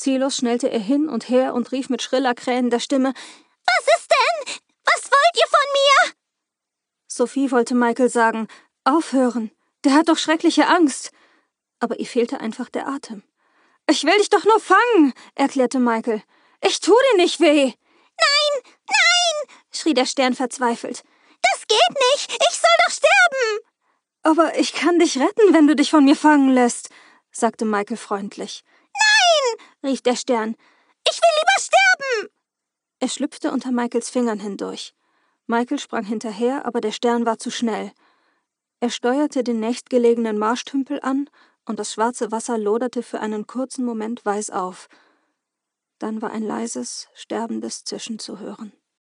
Ziellos schnellte er hin und her und rief mit schriller, krähender Stimme: »Was ist denn? Was wollt ihr von mir?« Sophie wollte Michael sagen: »Aufhören, der hat doch schreckliche Angst.« Aber ihr fehlte einfach der Atem. »Ich will dich doch nur fangen«, erklärte Michael. »Ich tu dir nicht weh.« »Nein, nein«, schrie der Stern verzweifelt. »Das geht nicht, ich soll doch sterben.« »Aber ich kann dich retten, wenn du dich von mir fangen lässt«, sagte Michael freundlich. »Nein«, rief der Stern. »Ich will lieber sterben.« Er schlüpfte unter Michaels Fingern hindurch. Michael sprang hinterher, aber der Stern war zu schnell. Er steuerte den nächstgelegenen Marschtümpel an, und das schwarze Wasser loderte für einen kurzen Moment weiß auf. Dann war ein leises, sterbendes Zischen zu hören.